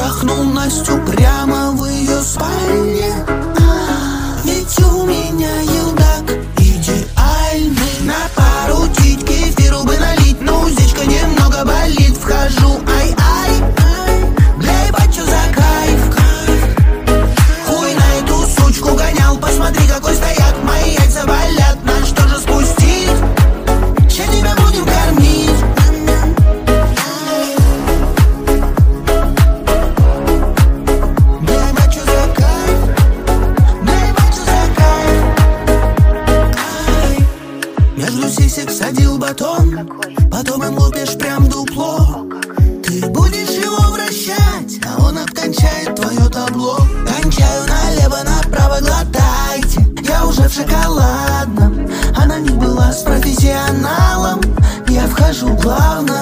трахнул Настю прямо в ее спальне. Ведь у меня елдак идеальный. На пару тить кефиру бы налить, но уздечка немного болит. Вхожу, ай-ай, бля, ебать, чё за кайф. Хуй на эту сучку гонял, посмотри, какой стояк. Мои яйца болят, на что же спустить? Ща тебя будем кормить. Бля, ебать, чё за кайф. Бля, ебать, чё за кайф. Между сисек садил батон, потом им лупишь прям дупло. Ты будешь его вращать, а он обкончает твое табло. Кончаю налево, направо, глотайте. Я уже в шоколадном, она не была с профессионалом. Я вхожу главное.